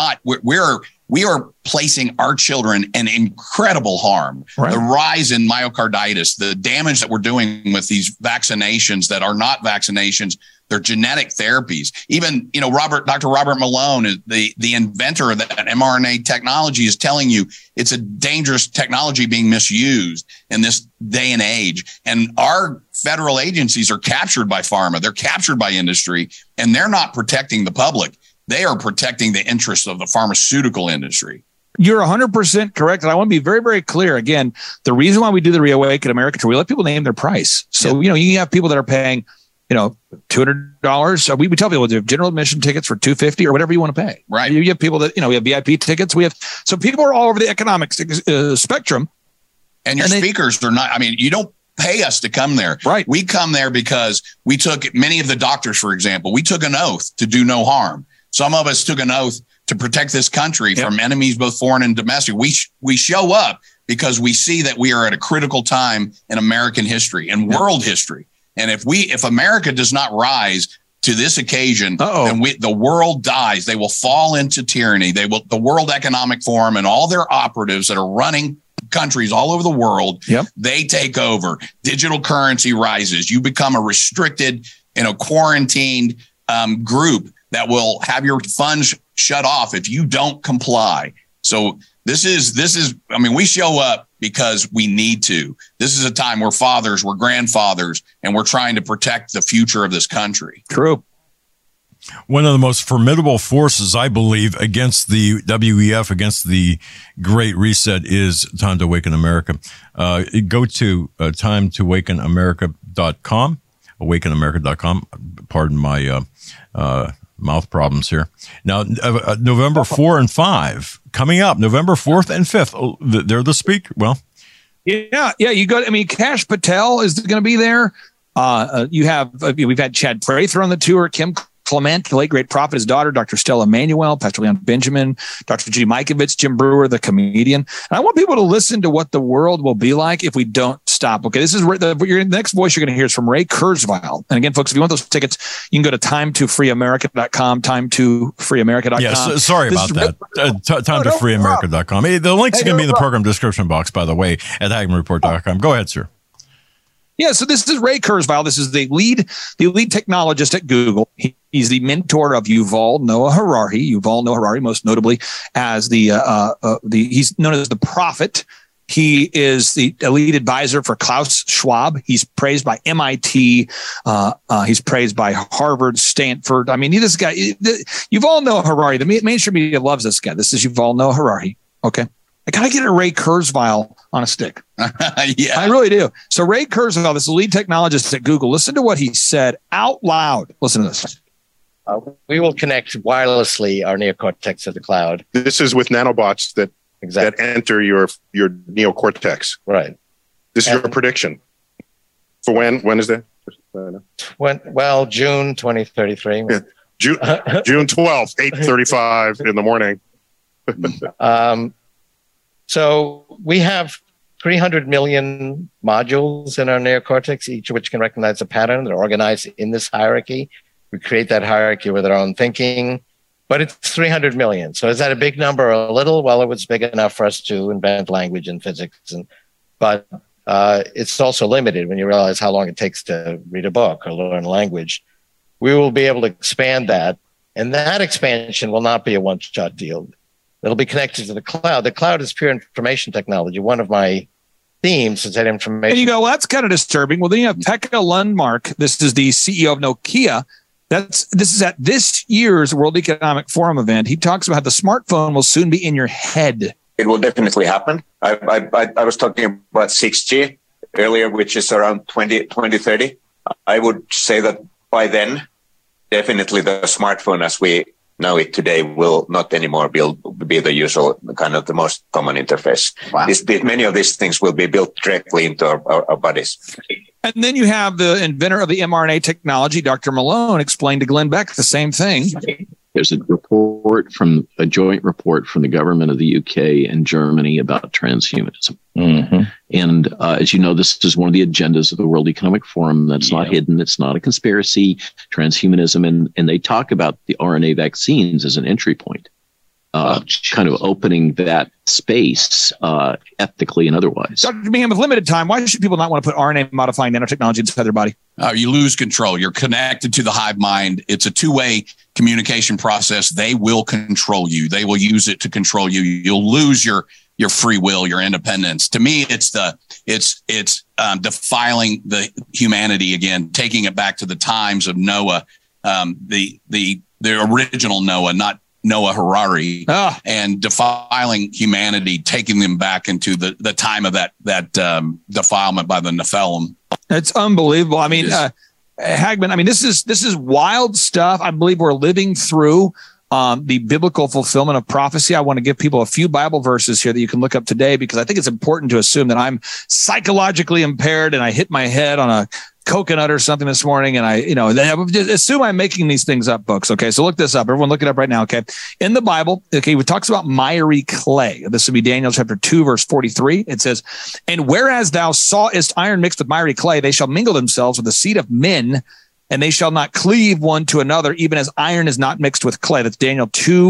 we are placing our children in incredible harm. Right. The rise in myocarditis, the damage that we're doing with these vaccinations that are not vaccinations, they're genetic therapies. Even, Dr. Robert Malone, the inventor of that mRNA technology, is telling you it's a dangerous technology being misused in this day and age. And our federal agencies are captured by pharma. They're captured by industry, and they're not protecting the public. They are protecting the interests of the pharmaceutical industry. You're 100% correct. And I want to be very, very clear. Again, the reason why we do the Reawaken America Tour, we let people name their price. So, you have people that are paying, $200. So we tell people to have general admission tickets for $250 or whatever you want to pay. Right. You have people that, we have VIP tickets. So people are all over the economic spectrum. And your speakers are not, you don't pay us to come there. Right. We come there because we took many of the doctors, for example, we took an oath to do no harm. Some of us took an oath to protect this country from enemies, both foreign and domestic. We show up because we see that we are at a critical time in American history and world history. And if America does not rise to this occasion, then the world dies. They will fall into tyranny. The World Economic Forum and all their operatives that are running countries all over the world, they take over. Digital currency rises. You become a restricted, quarantined group that will have your funds shut off if you don't comply. So this is, we show up because we need to. This is a time we're fathers, we're grandfathers, and we're trying to protect the future of this country. True. One of the most formidable forces, I believe, against the WEF, against the Great Reset is Time to Awaken America. Go to timetoawakenamerica.com, awakenamerica.com. Pardon my mouth problems here. Now, November 4 and 5 coming up, November 4th and 5th. They're the speaker. Well, yeah. You got. Kash Patel is going to be there. We've had Chad Prather on the tour, Kim Clement, the late great prophet, his daughter, Dr. Stella Manuel, Pastor Leon Benjamin, Dr. Judy Mikovits, Jim Brewer, the comedian. And I want people to listen to what the world will be like if we don't stop. Okay, this is the next voice you're going to hear is from Ray Kurzweil. And again, folks, if you want those tickets, you can go to timetofreeamerica.com, timetofreeamerica.com. Yes, sorry about that. Timetofreeamerica.com. The link's going to be in the program description box, by the way, at HagmannReport.com. Go ahead, sir. Yeah, so this is Ray Kurzweil. This is the lead technologist at Google. He's the mentor of Yuval Noah Harari. Yuval Noah Harari, most notably as he's known as the prophet. He is the lead advisor for Klaus Schwab. He's praised by MIT. He's praised by Harvard, Stanford. This guy, Yuval Noah Harari, the mainstream media loves this guy. This is Yuval Noah Harari. Okay. I got to get a Ray Kurzweil on a stick. Yeah, I really do. So Ray Kurzweil, this lead technologist at Google, listen to what he said out loud. Listen to this. We will connect wirelessly our neocortex to the cloud. This is with nanobots that enter your neocortex. Right. This is your prediction. For when? When is that? June 2033. Yeah. June 12th, 8:35 in the morning. So we have 300 million modules in our neocortex, each of which can recognize a pattern. They're organized in this hierarchy. We create that hierarchy with our own thinking, but it's 300 million. So is that a big number or a little? Well, it was big enough for us to invent language and physics, but it's also limited when you realize how long it takes to read a book or learn a language. We will be able to expand that, and that expansion will not be a one-shot deal. It'll be connected to the cloud. The cloud is pure information technology. One of my themes is that information. And you go, well, that's kind of disturbing. Well, then you have Pekka Lundmark. This is the CEO of Nokia. This is at this year's World Economic Forum event. He talks about how the smartphone will soon be in your head. It will definitely happen. I was talking about 6G earlier, which is around 2030. I would say that by then, definitely the smartphone as we know it today will not anymore be the usual kind of the most common interface. Wow. Many of these things will be built directly into our bodies. And then you have the inventor of the mRNA technology, Dr. Malone, explained to Glenn Beck the same thing. There's a joint report from the government of the UK and Germany about transhumanism. Mm-hmm. And as you know, this is one of the agendas of the World Economic Forum. That's not hidden. It's not a conspiracy, transhumanism. And they talk about the RNA vaccines as an entry point, kind of opening that space ethically and otherwise. Dr. Meehan, with limited time, why should people not want to put RNA modifying nanotechnology inside their body? You lose control. You're connected to the hive mind. It's a two-way communication process. They will control you. They will use it to control you. You'll lose your free will, your independence. To me, it's defiling the humanity again, taking it back to the times of Noah, the original Noah, not Noah Harari and defiling humanity, taking them back into the time of that defilement by the Nephilim. It's unbelievable. I mean, Hagmann, I mean, this is wild stuff. I believe we're living through the biblical fulfillment of prophecy. I want to give people a few Bible verses here that you can look up today, because I think it's important to assume that I'm psychologically impaired and I hit my head on a coconut or something this morning, and I assume I'm making these things up, folks. Okay, so look this up. Everyone look it up right now, okay? In the Bible, okay, it talks about miry clay. This would be Daniel chapter 2, verse 43. It says, "And whereas thou sawest iron mixed with miry clay, they shall mingle themselves with the seed of men, and they shall not cleave one to another, even as iron is not mixed with clay." That's Daniel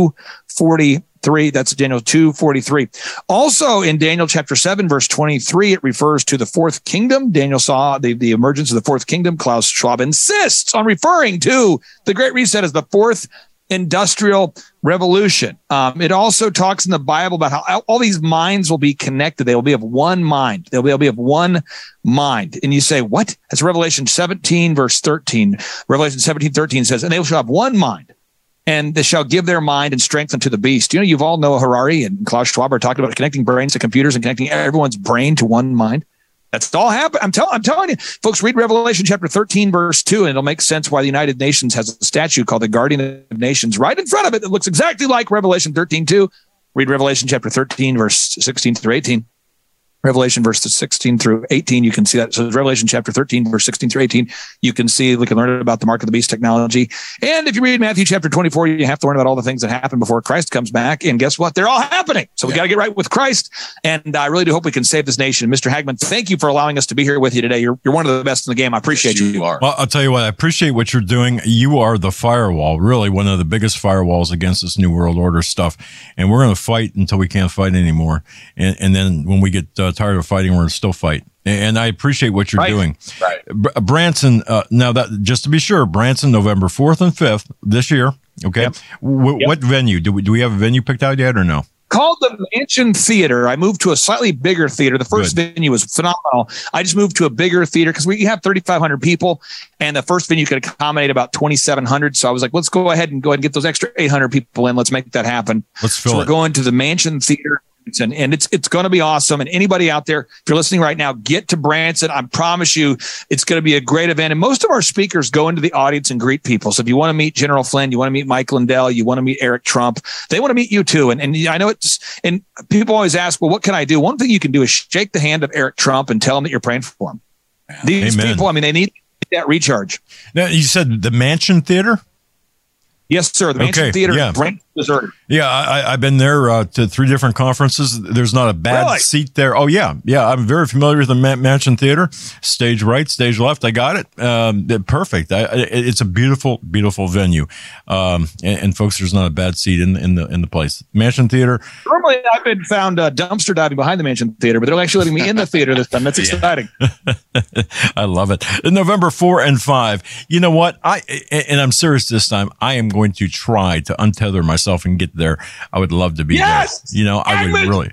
2:43. That's Daniel 2:43. Also in Daniel chapter 7, verse 23, it refers to the fourth kingdom. Daniel saw the emergence of the fourth kingdom. Klaus Schwab insists on referring to the Great Reset as the fourth industrial revolution. It also talks in the Bible about how all these minds will be connected. They will be of one mind. They'll be of one mind. And you say, what? That's Revelation 17, verse 13. Revelation 17:13 says, "And they shall have one mind, and they shall give their mind and strength unto the beast." You know, you've all know Harari and Klaus Schwab are talking about connecting brains to computers and connecting everyone's brain to one mind. That's all happened. I'm telling you, folks, read Revelation chapter 13, verse 2, and it'll make sense why the United Nations has a statue called the Guardian of Nations right in front of it that looks exactly like Revelation 13:2. Read Revelation chapter 13, verse 16 through 18. Revelation verses 16 through 18, you can see that. So Revelation chapter 13, verse 16 through 18, you can see, we can learn about the mark of the beast technology. And if you read Matthew chapter 24, you have to learn about all the things that happen before Christ comes back. And guess what? They're all happening. So we got to get right with Christ. And I really do hope we can save this nation. Mr. Hagmann, thank you for allowing us to be here with you today. You're one of the best in the game. I appreciate you. You are. Well, I'll tell you what, I appreciate what you're doing. You are the firewall, really one of the biggest firewalls against this New World Order stuff. And we're going to fight until we can't fight anymore. And then when we get tired of fighting, we're going to still fight. And I appreciate what you're doing. Right. Branson, now that, just to be sure, Branson, November 4th and 5th this year. Okay. Yep. What venue? Do we have a venue picked out yet or no? Called the Mansion Theater. I moved to a slightly bigger theater. The first venue was phenomenal. I just moved to a bigger theater because we have 3,500 people, and the first venue could accommodate about 2,700. So I was like, let's go ahead and get those extra 800 people in. Let's make that happen. Let's fill it. We're going to the Mansion Theater. And it's going to be awesome. And anybody out there, if you're listening right now, get to Branson. I promise you, it's going to be a great event. And most of our speakers go into the audience and greet people. So if you want to meet General Flynn, you want to meet Mike Lindell, you want to meet Eric Trump, they want to meet you too. And I know and people always ask, well, what can I do? One thing you can do is shake the hand of Eric Trump and tell him that you're praying for him. These people, I mean, they need that recharge. Now, you said the Mansion Theater? Yes, sir. The Mansion Theater in Branson, Missouri. Yeah, I've been there to 3 different conferences. There's not a bad seat there. Oh, yeah. Yeah, I'm very familiar with the Mansion Theater. Stage right, stage left. I got it. Perfect. It's a beautiful, beautiful venue. And folks, there's not a bad seat in the place. Mansion Theater. Normally, I've been found dumpster diving behind the Mansion Theater, but they're actually letting me in the theater this time. That's exciting. I love it. November 4 and 5. You know what? And I'm serious this time. I am going to try to untether myself and get there. I would love to be there. You know, I would really.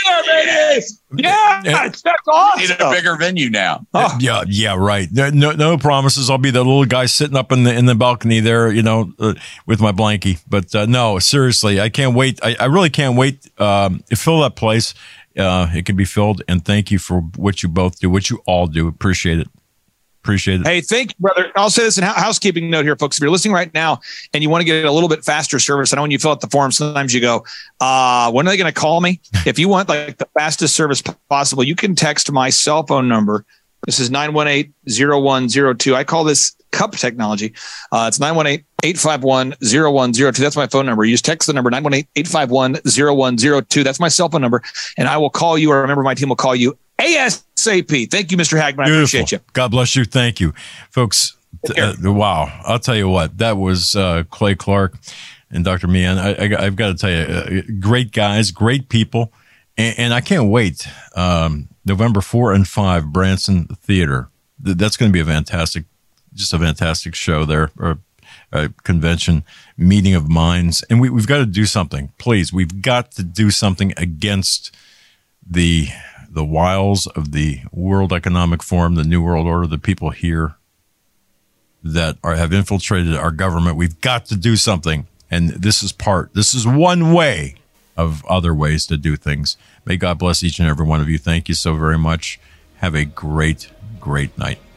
Yeah, that's awesome. Need a bigger venue now. Yeah, right. No promises. I'll be the little guy sitting up in the balcony there, you know, with my blankie. But no, seriously, I can't wait. I really can't wait. Fill that place. It can be filled. And thank you for what you both do, what you all do. Appreciate it. Appreciate it. Hey, thank you, brother. I'll say this in housekeeping note here, folks. If you're listening right now and you want to get a little bit faster service, I know when you fill out the form, sometimes you go, when are they going to call me? If you want like the fastest service possible, you can text my cell phone number. This is 918-0102. I call this cup technology. It's 918-851-0102. That's my phone number. You just text the number 918-851-0102. That's my cell phone number. And I will call you, or a member of my team will call you ASAP. Thank you, Mr. Hagmann. I appreciate you. God bless you. Thank you, folks. Wow. I'll tell you what, that was Clay Clark and Dr. Meehan. I've got to tell you, great guys, great people. And I can't wait. November 4 and 5, Branson Theater. That's going to be a fantastic show there, or a convention, meeting of minds. And we've got to do something. Please, we've got to do something against the wiles of the World Economic Forum, the New World Order, the people here that have infiltrated our government. We've got to do something. And this is one way of other ways to do things. May God bless each and every one of you. Thank you so very much. Have a great, great night.